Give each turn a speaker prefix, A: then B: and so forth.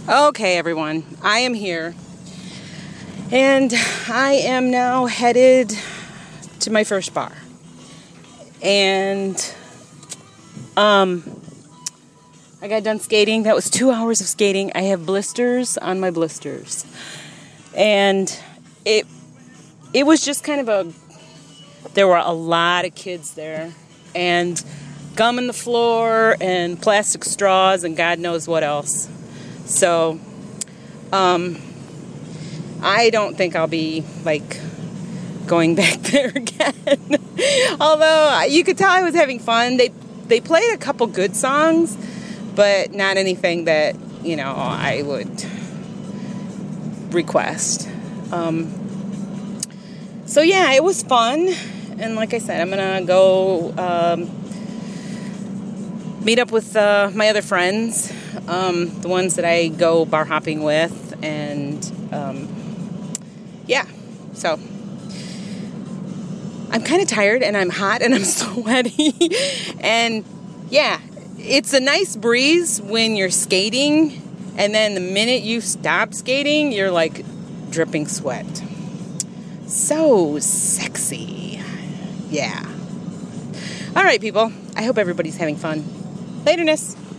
A: Okay, everyone, I am here, and I am now headed to my first bar, and I got done skating. That was 2 hours of skating. I have blisters on my blisters, and it was just kind of there were a lot of kids there, and gum on the floor, and plastic straws, and God knows what else. So, I don't think I'll be, going back there again. Although, you could tell I was having fun. They played a couple good songs, but not anything that, I would request. So, yeah, it was fun. And like I said, I'm going to go meet up with my other friends, the ones that I go bar hopping with, and yeah, so I'm kind of tired, and I'm hot, and I'm sweaty, and yeah, it's a nice breeze when you're skating, and then the minute you stop skating, you're like dripping sweat. So sexy. Yeah. All right, people, I hope everybody's having fun. Laterness.